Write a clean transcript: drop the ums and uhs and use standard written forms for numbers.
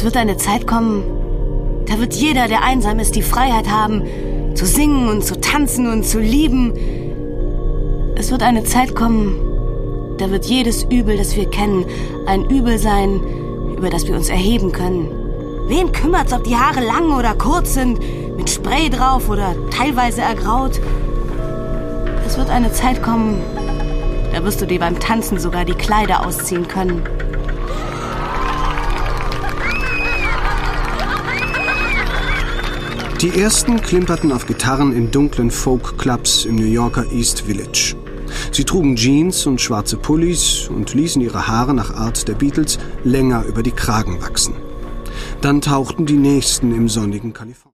Es wird eine Zeit kommen, da wird jeder, der einsam ist, die Freiheit haben, zu singen und zu tanzen und zu lieben. Es wird eine Zeit kommen, da wird jedes Übel, das wir kennen, ein Übel sein, über das wir uns erheben können. Wen kümmert's, ob die Haare lang oder kurz sind, mit Spray drauf oder teilweise ergraut? Es wird eine Zeit kommen, da wirst du dir beim Tanzen sogar die Kleider ausziehen können. Die ersten klimperten auf Gitarren in dunklen Folk-Clubs im New Yorker East Village. Sie trugen Jeans und schwarze Pullis und ließen ihre Haare nach Art der Beatles länger über die Kragen wachsen. Dann tauchten die nächsten im sonnigen Kalifornien.